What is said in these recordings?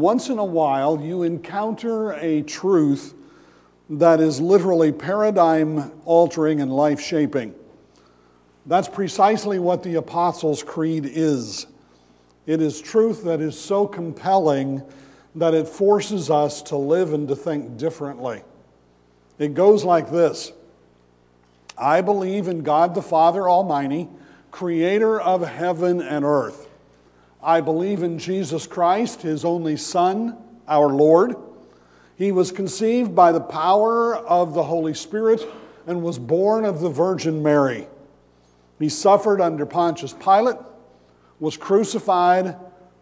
once in a while you encounter a truth that is literally paradigm altering and life shaping. That's precisely what the Apostles' Creed is. It is truth that is so compelling that it forces us to live and to think differently. It goes like this: I believe in God the Father Almighty, creator of heaven and earth. I believe in Jesus Christ, his only Son, our Lord. He was conceived by the power of the Holy Spirit and was born of the Virgin Mary. He suffered under Pontius Pilate, was crucified,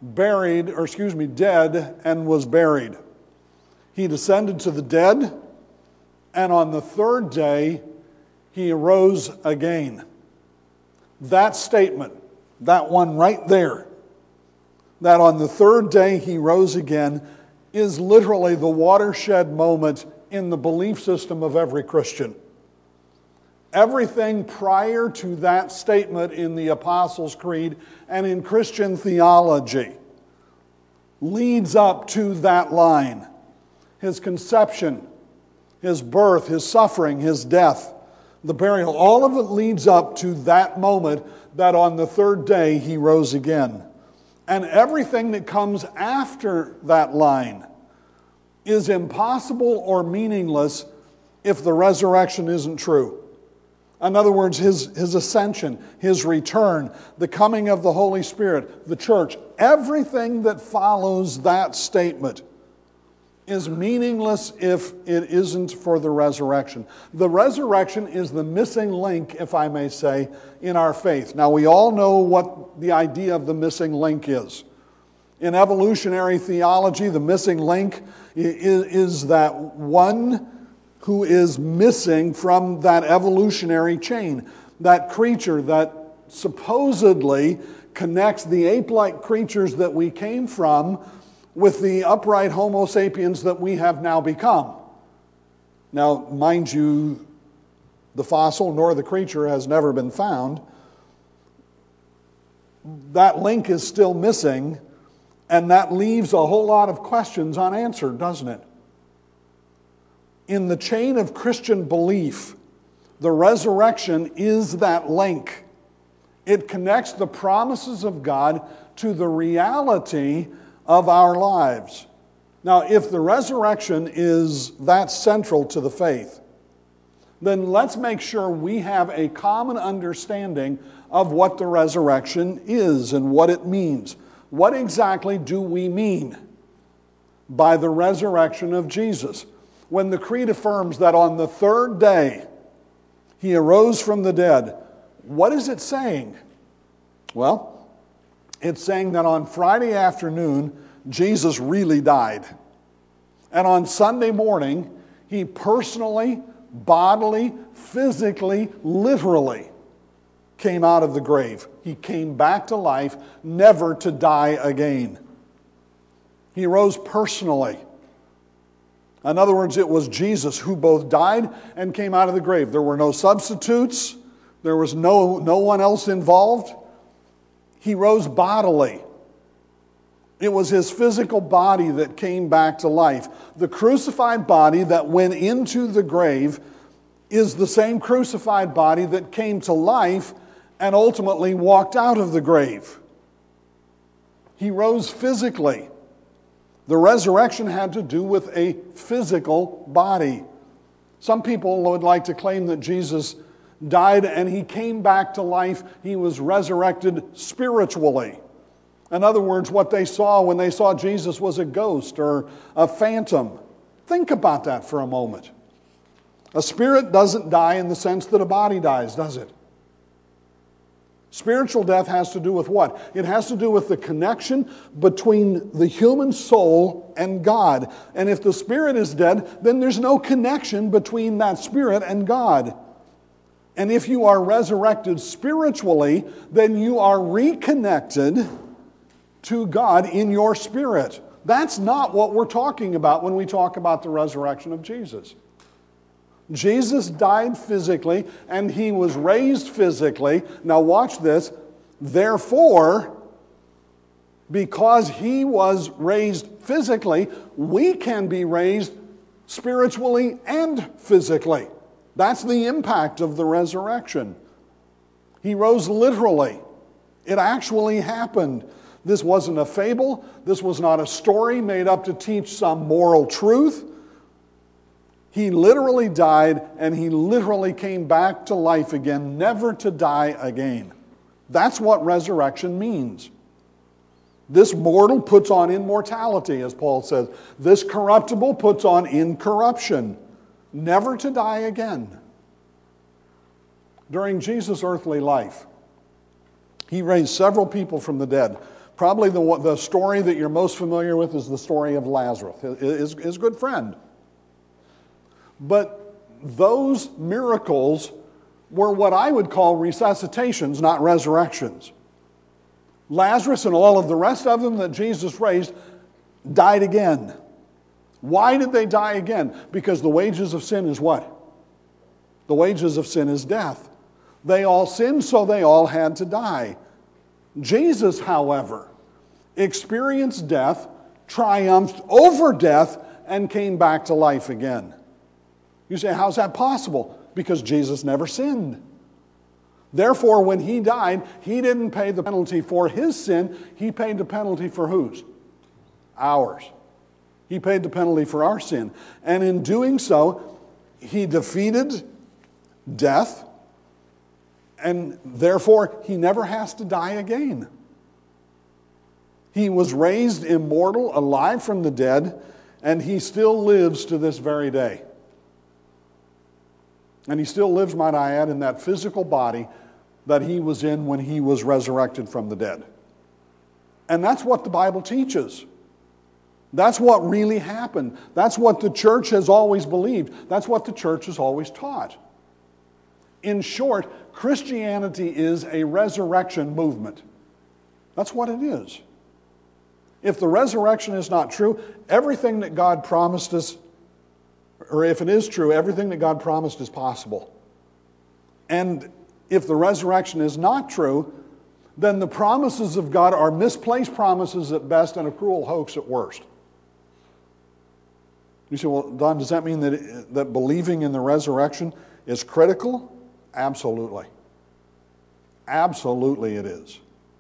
dead, and was buried. He descended to the dead, and on the third day, he arose again. That statement, that one right there, that on the third day he rose again, is literally the watershed moment in the belief system of every Christian. Everything prior to that statement in the Apostles' Creed and in Christian theology leads up to that line. His conception, his birth, his suffering, his death, the burial, all of it leads up to that moment that on the third day he rose again. And everything that comes after that line is impossible or meaningless if the resurrection isn't true. In other words, his ascension, his return, the coming of the Holy Spirit, the church, everything that follows that statement is meaningless if it isn't for the resurrection. The resurrection is the missing link, if I may say, in our faith. Now, we all know what the idea of the missing link is. In evolutionary theology, the missing link is that one who is missing from that evolutionary chain, that creature that supposedly connects the ape-like creatures that we came from with the upright Homo sapiens that we have now become. Now, mind you, the fossil nor the creature has never been found. That link is still missing, and that leaves a whole lot of questions unanswered, doesn't it? In the chain of Christian belief, the resurrection is that link. It connects the promises of God to the reality of our lives. Now, if the resurrection is that central to the faith, then let's make sure we have a common understanding of what the resurrection is and what it means. What exactly do we mean by the resurrection of Jesus? When the Creed affirms that on the third day he arose from the dead, what is it saying? Well, it's saying that on Friday afternoon, Jesus really died. And on Sunday morning, he personally, bodily, physically, literally came out of the grave. He came back to life, never to die again. He rose personally. In other words, it was Jesus who both died and came out of the grave. There were no substitutes. There was no one else involved. He rose bodily. It was his physical body that came back to life. The crucified body that went into the grave is the same crucified body that came to life and ultimately walked out of the grave. He rose physically. The resurrection had to do with a physical body. Some people would like to claim that Jesus died and he came back to life. He was resurrected spiritually. In other words, what they saw when they saw Jesus was a ghost or a phantom. Think about that for a moment. A spirit doesn't die in the sense that a body dies, does it? Spiritual death has to do with what? It has to do with the connection between the human soul and God. And if the spirit is dead, then there's no connection between that spirit and God. And if you are resurrected spiritually, then you are reconnected to God in your spirit. That's not what we're talking about when we talk about the resurrection of Jesus. Jesus died physically and he was raised physically. Now watch this. Therefore, Because he was raised physically, we can be raised spiritually and physically. That's the impact of the resurrection. He rose literally. It actually happened. This wasn't a fable. This was not a story made up to teach some moral truth. He literally died, and he literally came back to life again, never to die again. That's what resurrection means. This mortal puts on immortality, as Paul says. This corruptible puts on incorruption, never to die again. During Jesus' earthly life, he raised several people from the dead. Probably the story that you're most familiar with is the story of Lazarus, his good friend. But those miracles were what I would call resuscitations, not resurrections. Lazarus and all of the rest of them that Jesus raised died again. Why did they die again? Because the wages of sin is what? The wages of sin is death. They all sinned, so they all had to die. Jesus, however, experienced death, triumphed over death, and came back to life again. You say, how's that possible? Because Jesus never sinned. Therefore, when he died, he didn't pay the penalty for his sin. He paid the penalty for whose? Ours. He paid the penalty for our sin. And in doing so, he defeated death, and therefore, he never has to die again. He was raised immortal, alive from the dead, and he still lives to this very day. And he still lives, might I add, in that physical body that he was in when he was resurrected from the dead. And that's what the Bible teaches. That's what really happened. That's what the church has always believed. That's what the church has always taught. In short, Christianity is a resurrection movement. That's what it is. If the resurrection is not true, everything that God promised us, or if it is true, everything that God promised is possible. And if the resurrection is not true, then the promises of God are misplaced promises at best and a cruel hoax at worst. You say, well, Don, does that mean that believing in the resurrection is critical? Absolutely. Absolutely it is.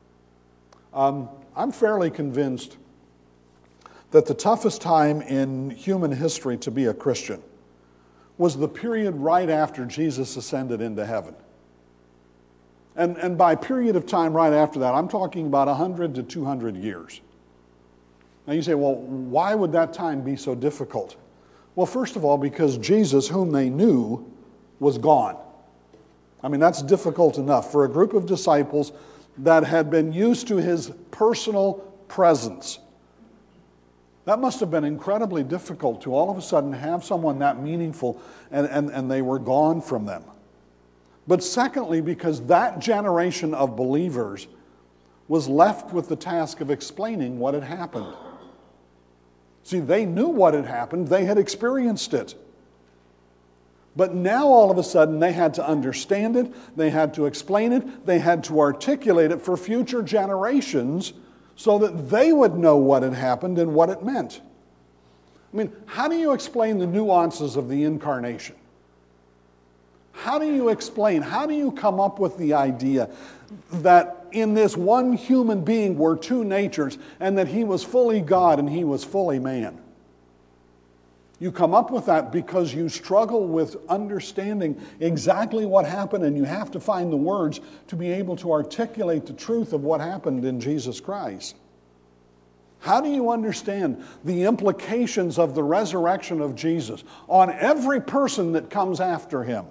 I'm fairly convinced that the toughest time in human history to be a Christian was the period right after Jesus ascended into heaven. And by period of time right after that, I'm talking about 100 to 200 years. Now you say, well, why would that time be so difficult? Well, first of all, because Jesus, whom they knew, was gone. I mean, that's difficult enough for a group of disciples that had been used to his personal presence. That must have been incredibly difficult to all of a sudden have someone that meaningful and they were gone from them. But secondly, because that generation of believers was left with the task of explaining what had happened. See, they knew what had happened. They had experienced it. But now all of a sudden they had to understand it, they had to explain it, they had to articulate it for future generations so that they would know what had happened and what it meant. I mean, how do you explain the nuances of the incarnation? How do you come up with the idea that in this one human being were two natures and that he was fully God and he was fully man? You come up with that because you struggle with understanding exactly what happened, and you have to find the words to be able to articulate the truth of what happened in Jesus Christ. How do you understand the implications of the resurrection of Jesus on every person that comes after him?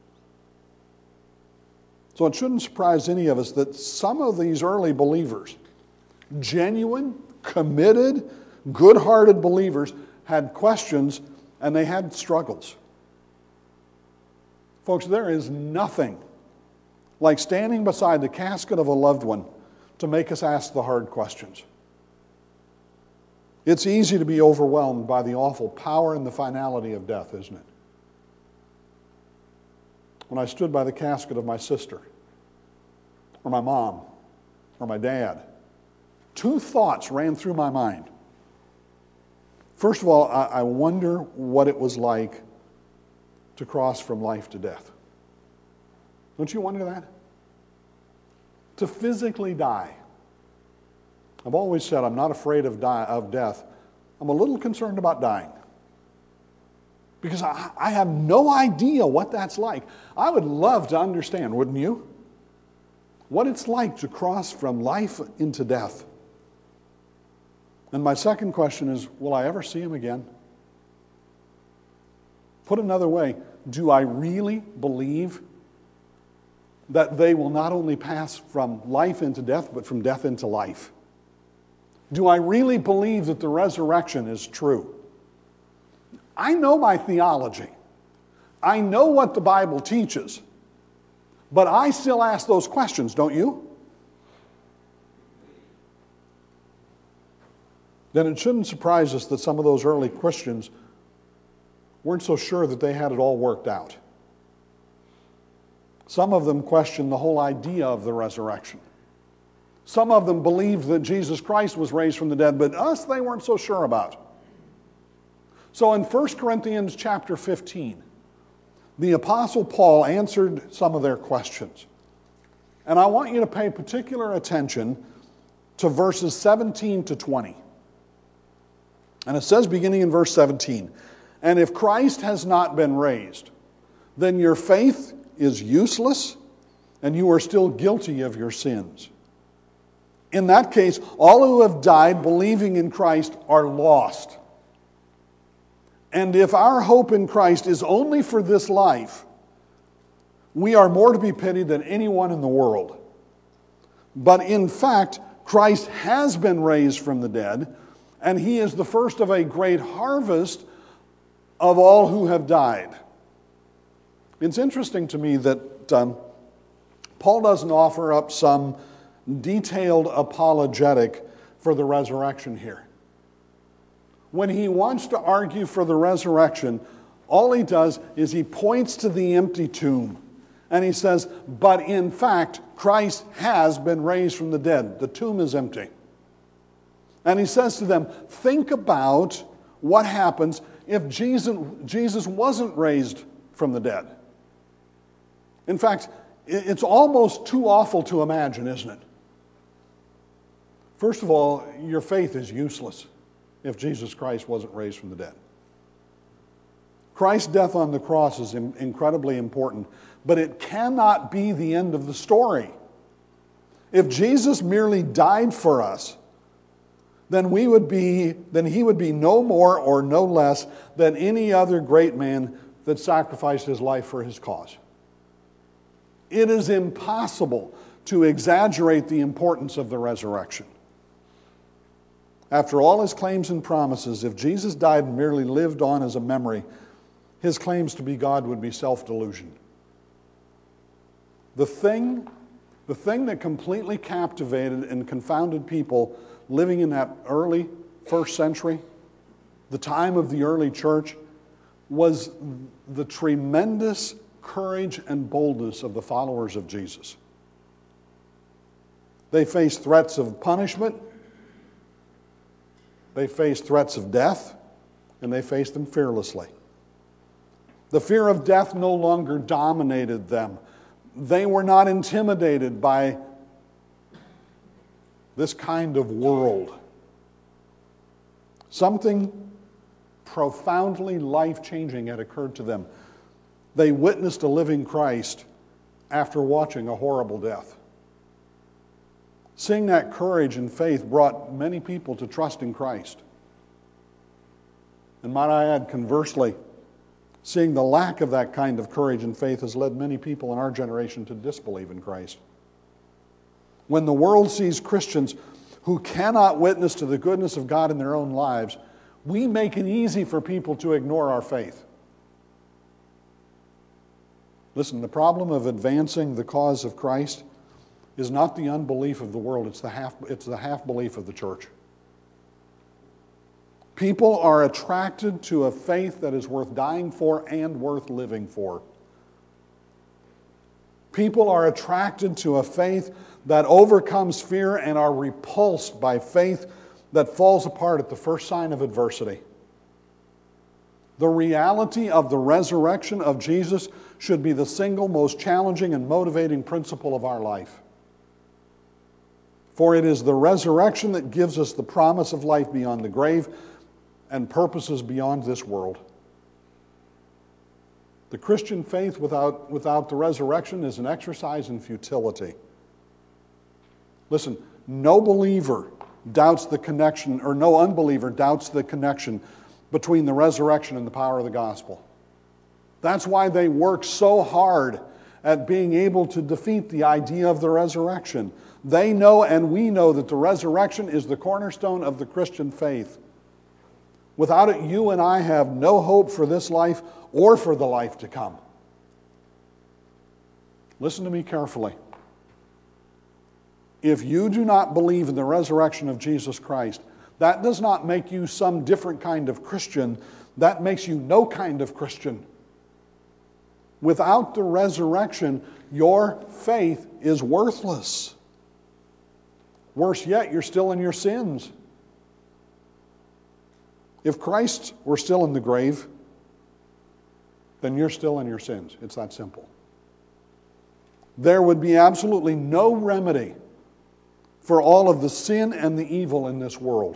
So it shouldn't surprise any of us that some of these early believers, genuine, committed, good-hearted believers, had questions and they had struggles. Folks, there is nothing like standing beside the casket of a loved one to make us ask the hard questions. It's easy to be overwhelmed by the awful power and the finality of death, isn't it? When I stood by the casket of my sister, or my mom, or my dad, two thoughts ran through my mind. First of all, I wonder what it was like to cross from life to death. Don't you wonder that? To physically die. I've always said I'm not afraid of death. I'm a little concerned about dying. Because I have no idea what that's like. I would love to understand, wouldn't you? What it's like to cross from life into death. And my second question is, will I ever see him again? Put another way, do I really believe that they will not only pass from life into death, but from death into life? Do I really believe that the resurrection is true? I know my theology. I know what the Bible teaches. But I still ask those questions, don't you? Then it shouldn't surprise us that some of those early Christians weren't so sure that they had it all worked out. Some of them questioned the whole idea of the resurrection. Some of them believed that Jesus Christ was raised from the dead, but us they weren't so sure about. So in 1 Corinthians chapter 15, the Apostle Paul answered some of their questions. And I want you to pay particular attention to verses 17 to 20. And it says, beginning in verse 17, "And if Christ has not been raised, then your faith is useless, and you are still guilty of your sins. In that case, all who have died believing in Christ are lost. And if our hope in Christ is only for this life, we are more to be pitied than anyone in the world. But in fact, Christ has been raised from the dead, and he is the first of a great harvest of all who have died." It's interesting to me that Paul doesn't offer up some detailed apologetic for the resurrection here. When he wants to argue for the resurrection, all he does is he points to the empty tomb. And he says, but in fact, Christ has been raised from the dead. The tomb is empty. And he says to them, think about what happens if Jesus wasn't raised from the dead. In fact, it's almost too awful to imagine, isn't it? First of all, your faith is useless if Jesus Christ wasn't raised from the dead. Christ's death on the cross is incredibly important, but it cannot be the end of the story. If Jesus merely died for us, then he would be no more or no less than any other great man that sacrificed his life for his cause. It is impossible to exaggerate the importance of the resurrection. After all his claims and promises, if Jesus died and merely lived on as a memory, his claims to be God would be self-delusion. The thing that completely captivated and confounded people living in that early first century, the time of the early church, was the tremendous courage and boldness of the followers of Jesus. They faced threats of punishment, they faced threats of death, and they faced them fearlessly. The fear of death no longer dominated them. They were not intimidated by this kind of world. Something profoundly life-changing had occurred to them. They witnessed a living Christ after watching a horrible death. Seeing that courage and faith brought many people to trust in Christ. And might I add, conversely, seeing the lack of that kind of courage and faith has led many people in our generation to disbelieve in Christ. When the world sees Christians who cannot witness to the goodness of God in their own lives, we make it easy for people to ignore our faith. Listen, the problem of advancing the cause of Christ is not the unbelief of the world, it's the half belief of the church. People are attracted to a faith that is worth dying for and worth living for. People are attracted to a faith that overcomes fear and are repulsed by faith that falls apart at the first sign of adversity. The reality of the resurrection of Jesus should be the single most challenging and motivating principle of our life. For it is the resurrection that gives us the promise of life beyond the grave and purposes beyond this world. The Christian faith without the resurrection is an exercise in futility. Listen, no believer doubts the connection, or no unbeliever doubts the connection between the resurrection and the power of the gospel. That's why they work so hard at being able to defeat the idea of the resurrection. They know, and we know, that the resurrection is the cornerstone of the Christian faith. Without it, you and I have no hope for this life or for the life to come. Listen to me carefully. If you do not believe in the resurrection of Jesus Christ, that does not make you some different kind of Christian. That makes you no kind of Christian. Without the resurrection, your faith is worthless. Worse yet, you're still in your sins. If Christ were still in the grave, then you're still in your sins. It's that simple. There would be absolutely no remedy for all of the sin and the evil in this world.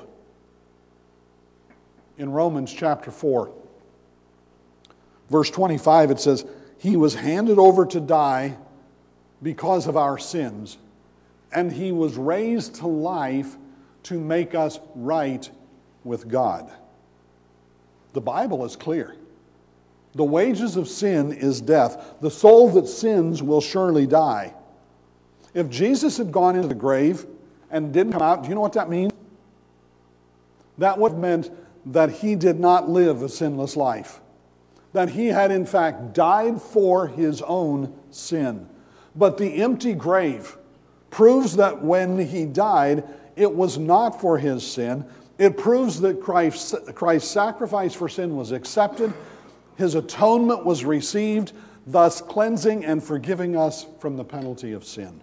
In Romans chapter 4, verse 25, it says, "He was handed over to die because of our sins, and he was raised to life to make us right with God." The Bible is clear. The wages of sin is death. The soul that sins will surely die. If Jesus had gone into the grave and didn't come out, do you know what that means? That would have meant that he did not live a sinless life. That he had in fact died for his own sin. But the empty grave proves that when he died, it was not for his sin. It proves that Christ's sacrifice for sin was accepted. His atonement was received, thus cleansing and forgiving us from the penalty of sin.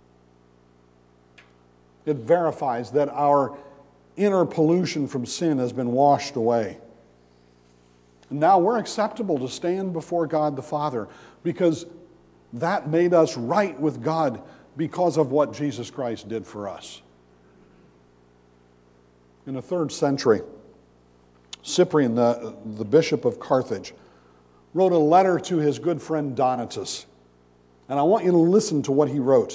It verifies that our inner pollution from sin has been washed away. And now we're acceptable to stand before God the Father because that made us right with God because of what Jesus Christ did for us. In the 3rd century, Cyprian, the bishop of Carthage, wrote a letter to his good friend Donatus. And I want you to listen to what he wrote.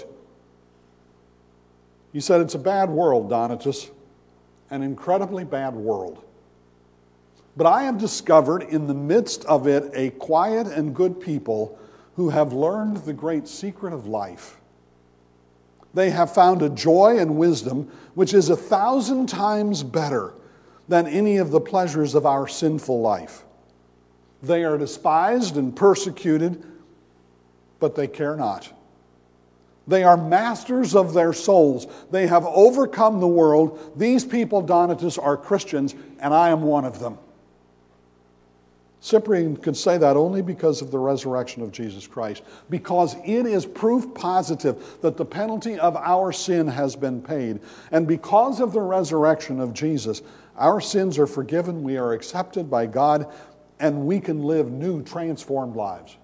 He said, "It's a bad world, Donatus, an incredibly bad world. But I have discovered in the midst of it a quiet and good people who have learned the great secret of life. They have found a joy and wisdom which is 1,000 times better than any of the pleasures of our sinful life. They are despised and persecuted, but they care not. They are masters of their souls. They have overcome the world. These people, Donatus, are Christians, and I am one of them." Cyprian could say that only because of the resurrection of Jesus Christ, because it is proof positive that the penalty of our sin has been paid. And because of the resurrection of Jesus, our sins are forgiven, we are accepted by God, and we can live new, transformed lives.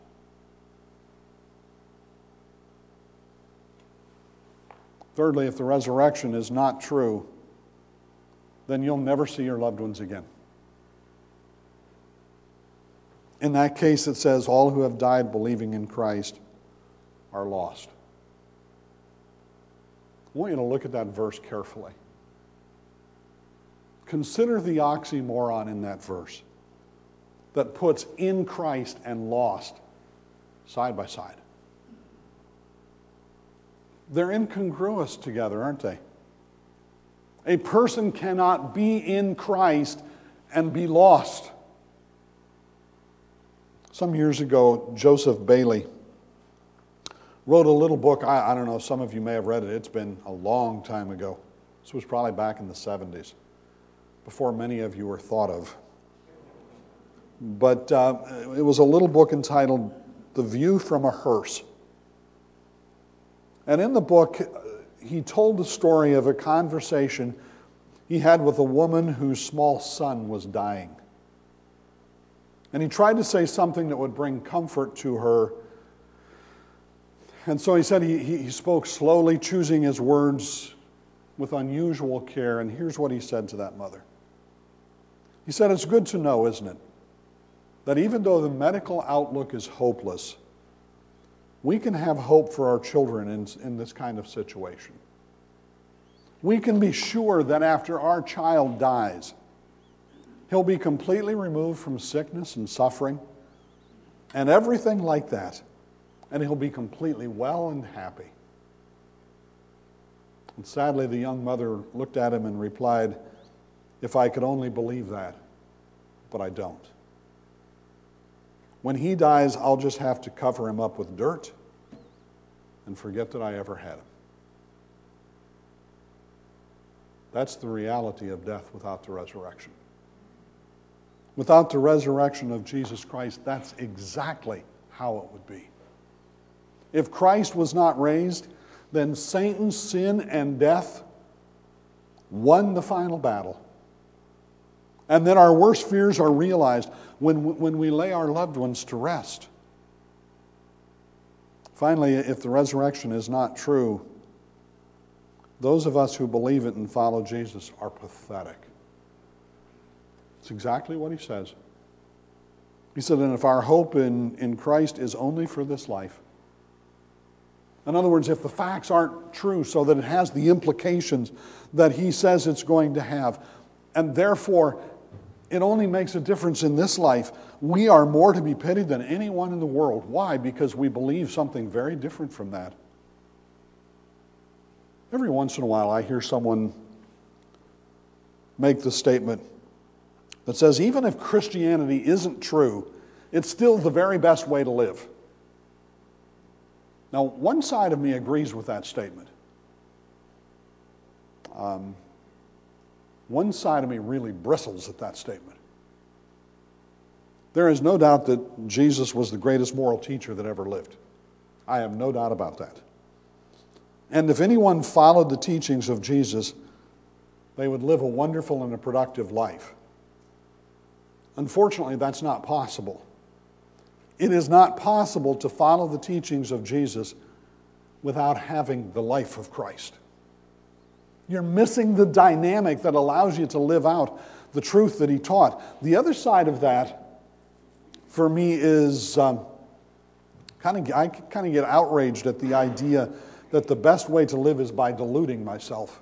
Thirdly, if the resurrection is not true, then you'll never see your loved ones again. In that case, it says, all who have died believing in Christ are lost. I want you to look at that verse carefully. Consider the oxymoron in that verse that puts in Christ and lost side by side. They're incongruous together, aren't they? A person cannot be in Christ and be lost. Some years ago, Joseph Bailey wrote a little book. I don't know, some of you may have read it. It's been a long time ago. This was probably back in the 70s, before many of you were thought of. But it was a little book entitled The View from a Hearse. And in the book, he told the story of a conversation he had with a woman whose small son was dying. And he tried to say something that would bring comfort to her. And so he said he spoke slowly, choosing his words with unusual care. And here's what he said to that mother. He said, "It's good to know, isn't it, that even though the medical outlook is hopeless, we can have hope for our children in this kind of situation. We can be sure that after our child dies, he'll be completely removed from sickness and suffering and everything like that, and he'll be completely well and happy." And sadly, the young mother looked at him and replied, "If I could only believe that, but I don't. When he dies, I'll just have to cover him up with dirt and forget that I ever had him." That's the reality of death without the resurrection. Without the resurrection of Jesus Christ, that's exactly how it would be. If Christ was not raised, then Satan, sin, and death won the final battle. And then our worst fears are realized when we lay our loved ones to rest. Finally, if the resurrection is not true, those of us who believe it and follow Jesus are pathetic. It's exactly what he says. He said, and if our hope in Christ is only for this life, in other words, if the facts aren't true so that it has the implications that he says it's going to have, and therefore it only makes a difference in this life, we are more to be pitied than anyone in the world. Why? Because we believe something very different from that. Every once in a while I hear someone make the statement that says, even if Christianity isn't true, it's still the very best way to live. Now, one side of me agrees with that statement. One side of me really bristles at that statement. There is no doubt that Jesus was the greatest moral teacher that ever lived. I have no doubt about that. And if anyone followed the teachings of Jesus, they would live a wonderful and a productive life. Unfortunately, that's not possible. It is not possible to follow the teachings of Jesus without having the life of Christ. You're missing the dynamic that allows you to live out the truth that he taught. The other side of that, for me, is I kind of get outraged at the idea that the best way to live is by deluding myself.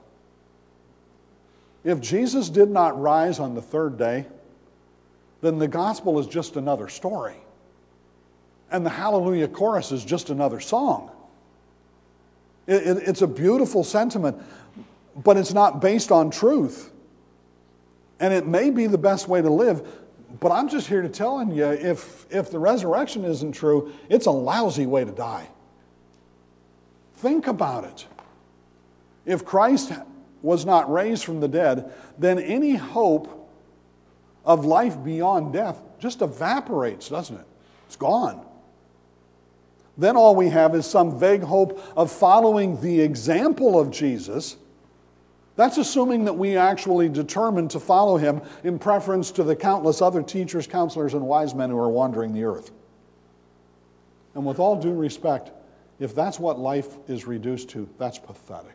If Jesus did not rise on the third day, then the gospel is just another story. And the Hallelujah chorus is just another song. It's a beautiful sentiment, but it's not based on truth. And it may be the best way to live, but I'm just here to tell you, if the resurrection isn't true, it's a lousy way to die. Think about it. If Christ was not raised from the dead, then any hope of life beyond death just evaporates, doesn't it? It's gone. Then all we have is some vague hope of following the example of Jesus. That's assuming that we actually determined to follow him in preference to the countless other teachers, counselors, and wise men who are wandering the earth. And with all due respect, if that's what life is reduced to, that's pathetic.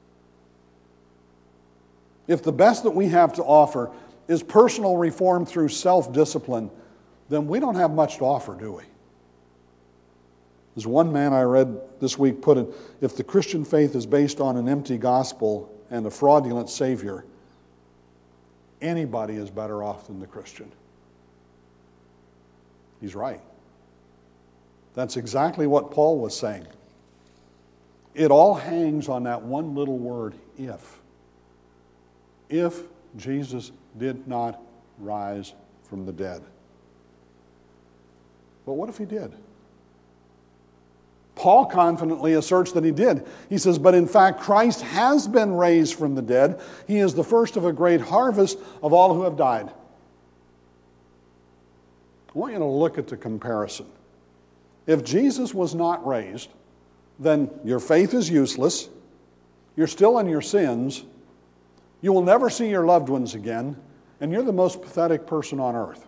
If the best that we have to offer is personal reform through self-discipline, then we don't have much to offer, do we? As one man I read this week put it, if the Christian faith is based on an empty gospel and a fraudulent Savior, anybody is better off than the Christian. He's right. That's exactly what Paul was saying. It all hangs on that one little word, if. If Jesus did not rise from the dead. But what if he did? Paul confidently asserts that he did. He says, but in fact, Christ has been raised from the dead. He is the first of a great harvest of all who have died. I want you to look at the comparison. If Jesus was not raised, then your faith is useless, you're still in your sins, you will never see your loved ones again, and you're the most pathetic person on earth.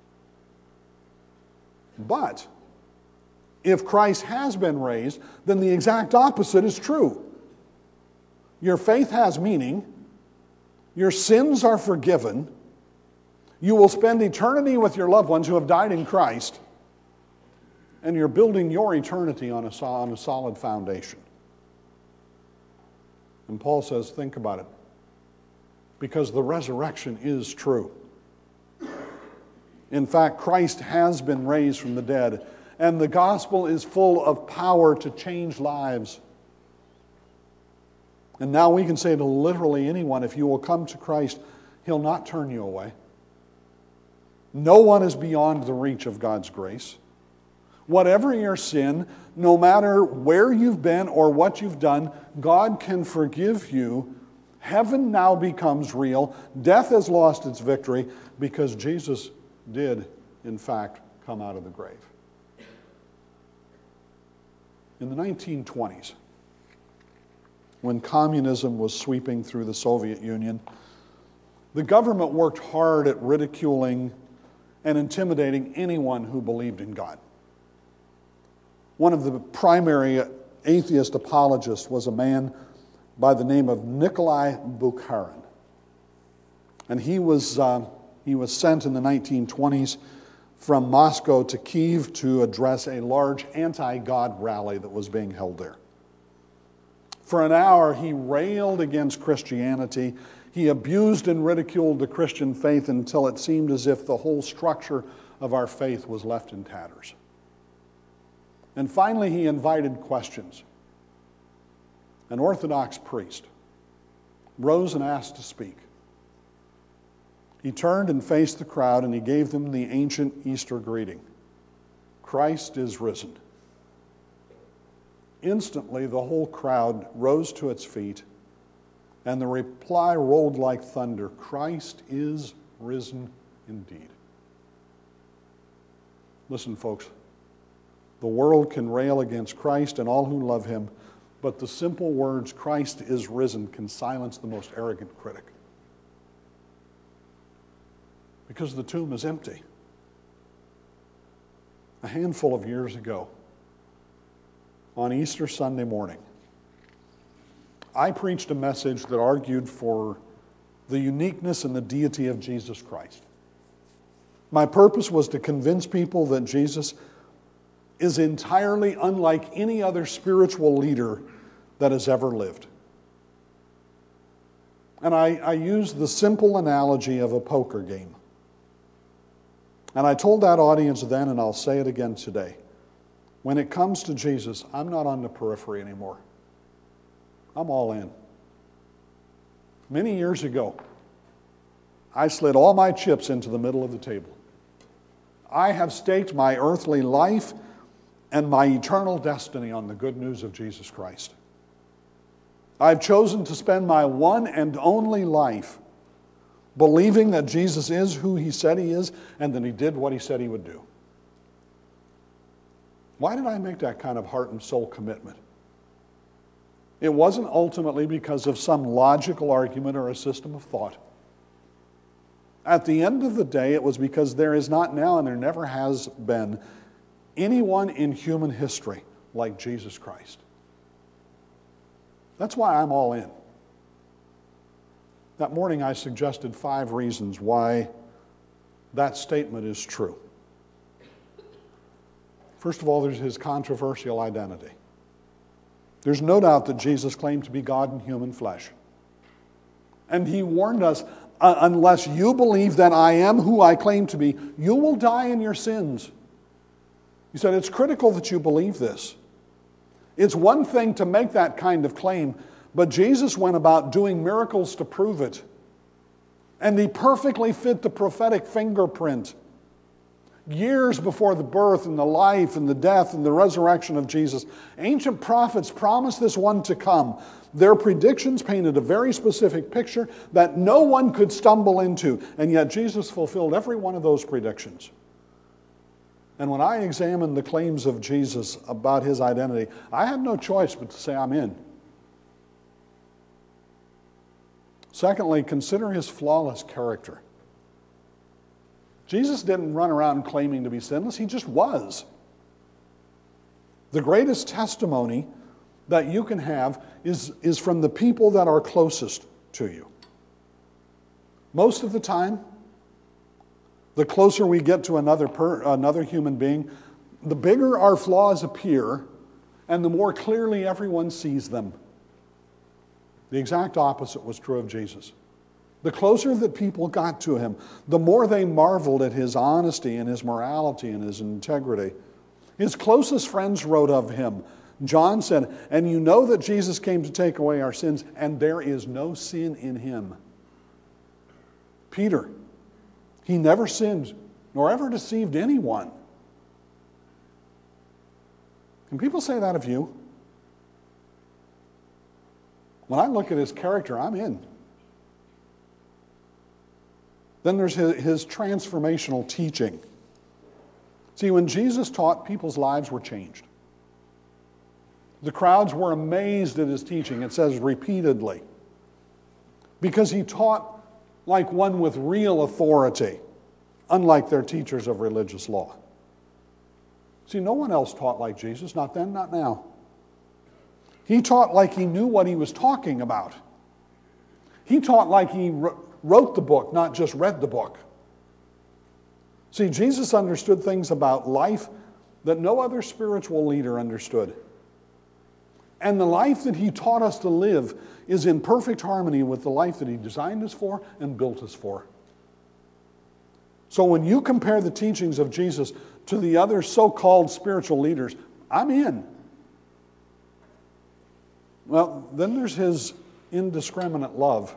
But if Christ has been raised, then the exact opposite is true. Your faith has meaning, your sins are forgiven, you will spend eternity with your loved ones who have died in Christ, and you're building your eternity on a solid foundation. And Paul says, think about it, because the resurrection is true. In fact, Christ has been raised from the dead, and the gospel is full of power to change lives. And now we can say to literally anyone, if you will come to Christ, He'll not turn you away. No one is beyond the reach of God's grace. Whatever your sin, no matter where you've been or what you've done, God can forgive you. Heaven now becomes real. Death has lost its victory because Jesus did, in fact, come out of the grave. In the 1920s, when communism was sweeping through the Soviet Union, the government worked hard at ridiculing and intimidating anyone who believed in God. One of the primary atheist apologists was a man by the name of Nikolai Bukharin. And he was sent in the 1920s from Moscow to Kyiv to address a large anti-God rally that was being held there. For an hour, he railed against Christianity. He abused and ridiculed the Christian faith until it seemed as if the whole structure of our faith was left in tatters. And finally, he invited questions. An Orthodox priest rose and asked to speak. He turned and faced the crowd, and he gave them the ancient Easter greeting: Christ is risen. Instantly, the whole crowd rose to its feet, and the reply rolled like thunder: Christ is risen indeed. Listen, folks, the world can rail against Christ and all who love Him, but the simple words, Christ is risen, can silence the most arrogant critic. Because the tomb is empty. A handful of years ago, on Easter Sunday morning, I preached a message that argued for the uniqueness and the deity of Jesus Christ. My purpose was to convince people that Jesus is entirely unlike any other spiritual leader that has ever lived. And I used the simple analogy of a poker game. And I told that audience then, and I'll say it again today, when it comes to Jesus, I'm not on the periphery anymore. I'm all in. Many years ago, I slid all my chips into the middle of the table. I have staked my earthly life and my eternal destiny on the good news of Jesus Christ. I've chosen to spend my one and only life believing that Jesus is who He said He is and that He did what He said He would do. Why did I make that kind of heart and soul commitment? It wasn't ultimately because of some logical argument or a system of thought. At the end of the day, it was because there is not now and there never has been anyone in human history like Jesus Christ. That's why I'm all in. That morning I suggested 5 reasons why that statement is true. First of all, there's His controversial identity. There's no doubt that Jesus claimed to be God in human flesh. And He warned us, unless you believe that I am who I claim to be, you will die in your sins. He said, it's critical that you believe this. It's one thing to make that kind of claim, but Jesus went about doing miracles to prove it. And He perfectly fit the prophetic fingerprint. Years before the birth and the life and the death and the resurrection of Jesus, ancient prophets promised this one to come. Their predictions painted a very specific picture that no one could stumble into, and yet Jesus fulfilled every one of those predictions. And when I examined the claims of Jesus about his identity, I had no choice but to say, I'm in. Secondly, consider his flawless character. Jesus didn't run around claiming to be sinless, he just was. The greatest testimony that you can have is from the people that are closest to you. Most of the time, the closer we get to another human being, the bigger our flaws appear and the more clearly everyone sees them. The exact opposite was true of Jesus. The closer that people got to him, the more they marveled at his honesty and his morality and his integrity. His closest friends wrote of him. John said, "And you know that Jesus came to take away our sins, and there is no sin in him." Peter, he never sinned, nor ever deceived anyone. Can people say that of you? When I look at his character, I'm in. Then there's his transformational teaching. See, when Jesus taught, people's lives were changed. The crowds were amazed at his teaching, it says repeatedly, because he taught like one with real authority, unlike their teachers of religious law. See, no one else taught like Jesus, not then, not now. He taught like he knew what he was talking about. He taught like he wrote the book, not just read the book. See, Jesus understood things about life that no other spiritual leader understood. And the life that he taught us to live is in perfect harmony with the life that he designed us for and built us for. So when you compare the teachings of Jesus to the other so-called spiritual leaders, I'm in. Well, then there's his indiscriminate love.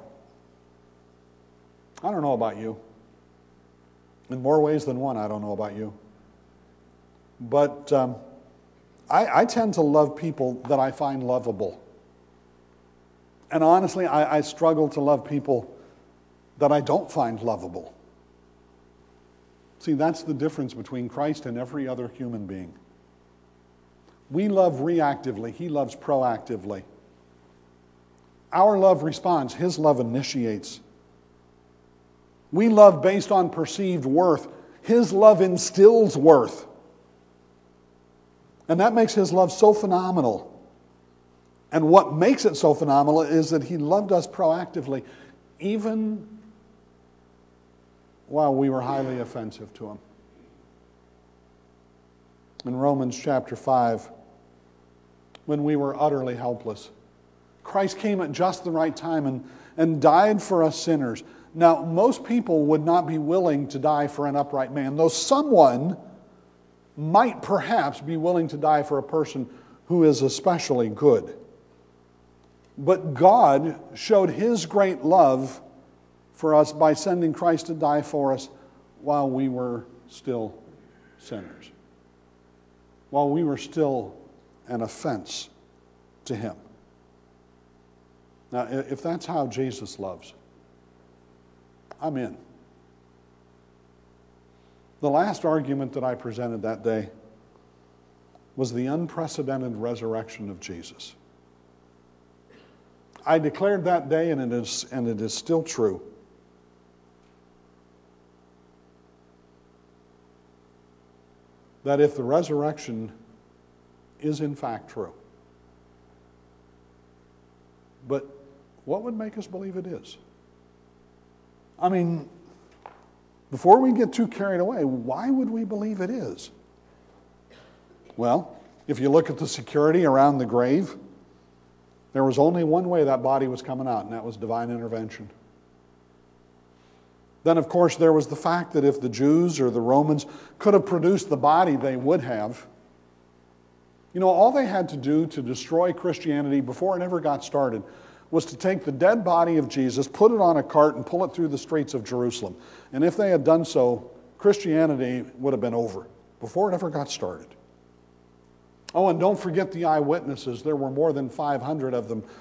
I don't know about you. In more ways than one, I don't know about you. But I tend to love people that I find lovable. And honestly, I struggle to love people that I don't find lovable. See, that's the difference between Christ and every other human being. We love reactively. He loves proactively. Our love responds. His love initiates. We love based on perceived worth. His love instills worth. And that makes his love so phenomenal. And what makes it so phenomenal is that he loved us proactively, even while we were highly offensive to him. In Romans chapter 5, when we were utterly helpless, Christ came at just the right time and died for us sinners. Now, most people would not be willing to die for an upright man, though someone might perhaps be willing to die for a person who is especially good. But God showed his great love for us by sending Christ to die for us while we were still sinners, while we were still an offense to him. Now, if that's how Jesus loves, I'm in. The last argument that I presented that day was the unprecedented resurrection of Jesus. I declared that day, and it is still true, that if the resurrection is in fact true, but what would make us believe it is? I mean, before we get too carried away, why would we believe it is? Well, if you look at the security around the grave, there was only one way that body was coming out, and that was divine intervention. Then, of course, there was the fact that if the Jews or the Romans could have produced the body, they would have. You know, all they had to do to destroy Christianity before it ever got started was to take the dead body of Jesus, put it on a cart, and pull it through the streets of Jerusalem. And if they had done so, Christianity would have been over before it ever got started. Oh, and don't forget the eyewitnesses. There were more than 500 of them.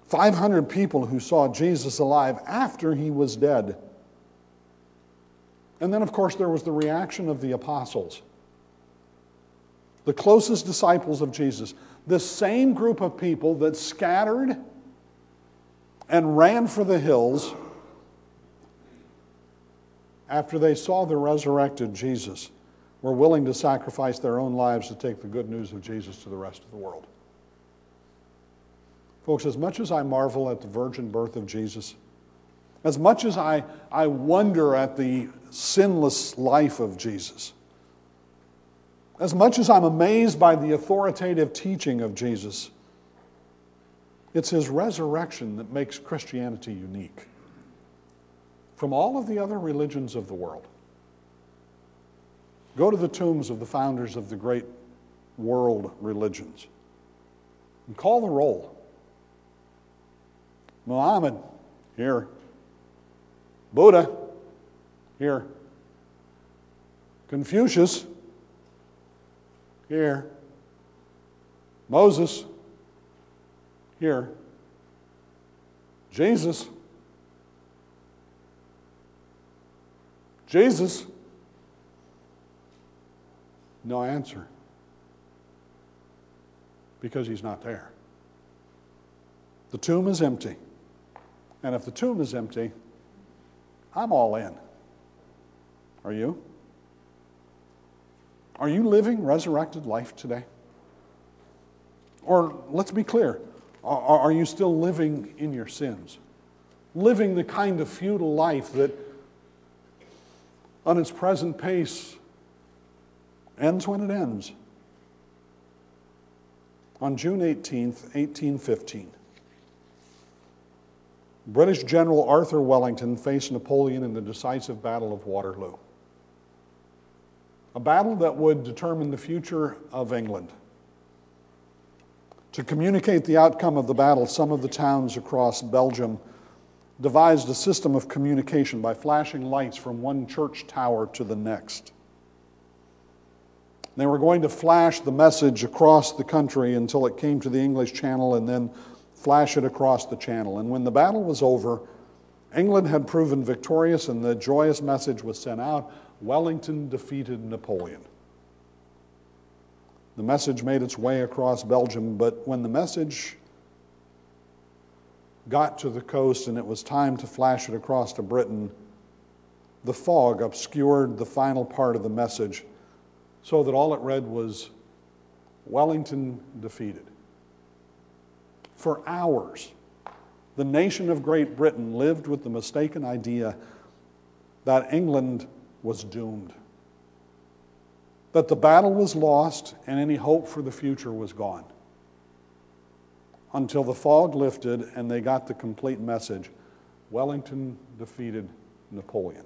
500 people who saw Jesus alive after he was dead. And then, of course, there was the reaction of the apostles, the closest disciples of Jesus, this same group of people that scattered and ran for the hills after they saw the resurrected Jesus, were willing to sacrifice their own lives to take the good news of Jesus to the rest of the world. Folks, as much as I marvel at the virgin birth of Jesus, as much as I wonder at the sinless life of Jesus, as much as I'm amazed by the authoritative teaching of Jesus, it's his resurrection that makes Christianity unique from all of the other religions of the world. Go to the tombs of the founders of the great world religions and call the roll. Muhammad, here. Buddha, here. Confucius, here. Moses, here. Jesus, no answer. Because he's not there. The tomb is empty. And if the tomb is empty, I'm all in. Are you? Are you living resurrected life today? Or let's be clear, are you still living in your sins? Living the kind of futile life that on its present pace ends when it ends. On June 18th, 1815, British General Arthur Wellington faced Napoleon in the decisive Battle of Waterloo. A battle that would determine the future of England. To communicate the outcome of the battle, some of the towns across Belgium devised a system of communication by flashing lights from one church tower to the next. They were going to flash the message across the country until it came to the English Channel and then flash it across the channel. And when the battle was over, England had proven victorious and the joyous message was sent out: Wellington defeated Napoleon. The message made its way across Belgium, but when the message got to the coast and it was time to flash it across to Britain, the fog obscured the final part of the message so that all it read was, Wellington defeated. For hours, the nation of Great Britain lived with the mistaken idea that England was doomed, that the battle was lost and any hope for the future was gone. Until the fog lifted and they got the complete message: Wellington defeated Napoleon.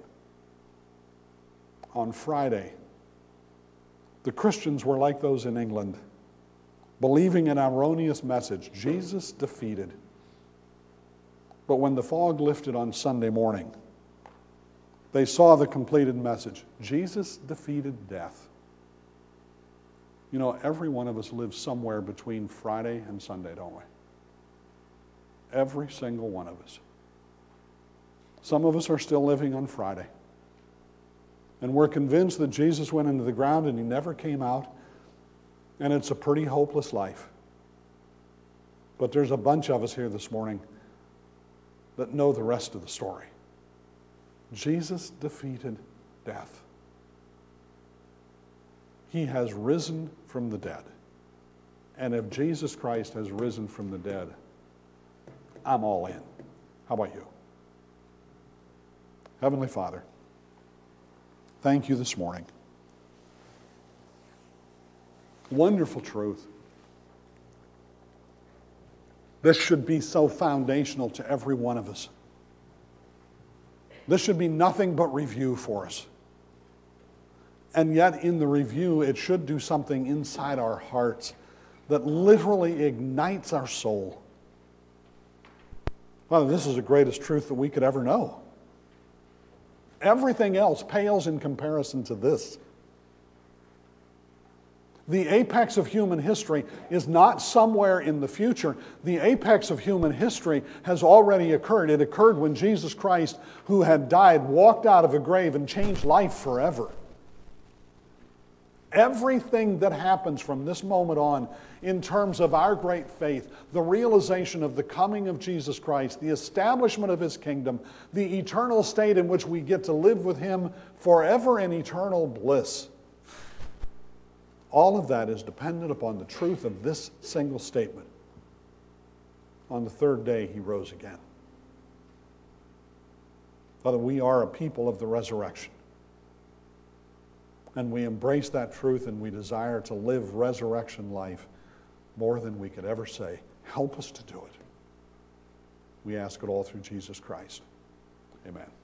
On Friday, the Christians were like those in England, believing an erroneous message: Jesus defeated. But when the fog lifted on Sunday morning, they saw the completed message: Jesus defeated death. You know, every one of us lives somewhere between Friday and Sunday, don't we? Every single one of us. Some of us are still living on Friday. And we're convinced that Jesus went into the ground and he never came out. And it's a pretty hopeless life. But there's a bunch of us here this morning that know the rest of the story. Jesus defeated death. He has risen from the dead. And if Jesus Christ has risen from the dead, I'm all in. How about you? Heavenly Father, thank you this morning. Wonderful truth. This should be so foundational to every one of us. This should be nothing but review for us. And yet in the review, it should do something inside our hearts that literally ignites our soul. Father, this is the greatest truth that we could ever know. Everything else pales in comparison to this. The apex of human history is not somewhere in the future. The apex of human history has already occurred. It occurred when Jesus Christ, who had died, walked out of a grave and changed life forever. Everything that happens from this moment on in terms of our great faith, the realization of the coming of Jesus Christ, the establishment of His kingdom, the eternal state in which we get to live with Him forever in eternal bliss, all of that is dependent upon the truth of this single statement. On the third day, He rose again. Father, we are a people of the resurrection. And we embrace that truth and we desire to live resurrection life more than we could ever say. Help us to do it. We ask it all through Jesus Christ. Amen.